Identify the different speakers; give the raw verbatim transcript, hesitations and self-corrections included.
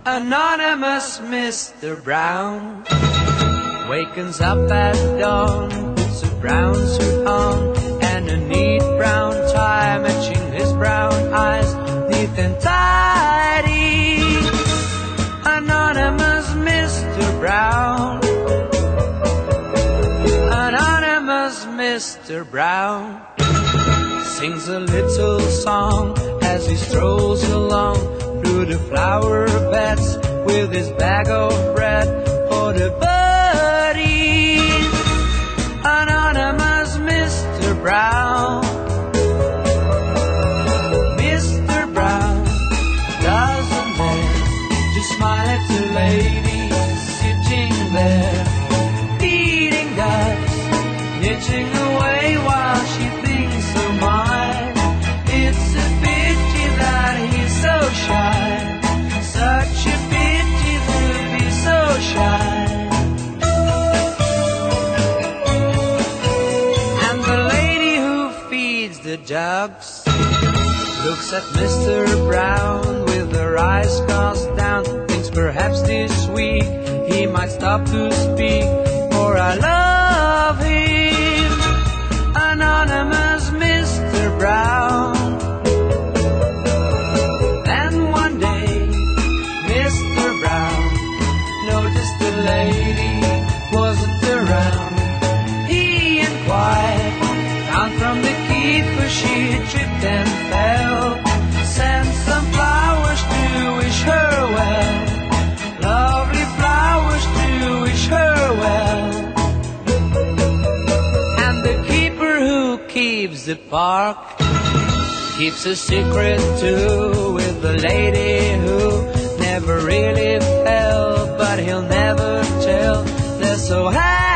Speaker 1: Anonymous Mister Brown wakens up at dawn, puts a brown suit on and a neat brown tie, matching his brown eyes, neat and tidy. Anonymous Mister Brown, Anonymous Mister Brown sings a little song as he strolls along through the flower beds with his bag of bread for the birdies. Anonymous Mister Brown, Mister Brown doesn't dare to smile at the lady sitting there, eating ducks, knitting away while she thinks of mine. It's a pity that he's so shy, such a pity to be so shy. And the lady who feeds the ducks looks at Mister Brown with her eyes cast down, thinks perhaps this week he might stop to speak, for I love him. Anonymous Mister Brown. Then one day Mister Brown noticed the lady wasn't around. He inquired, found from the keeper she tripped and fell, sent some flowers to wish her well, lovely flowers to wish her well. And the keeper who keeps the park keeps a secret too, with the lady who never really fell, but he'll never tell. They're so happy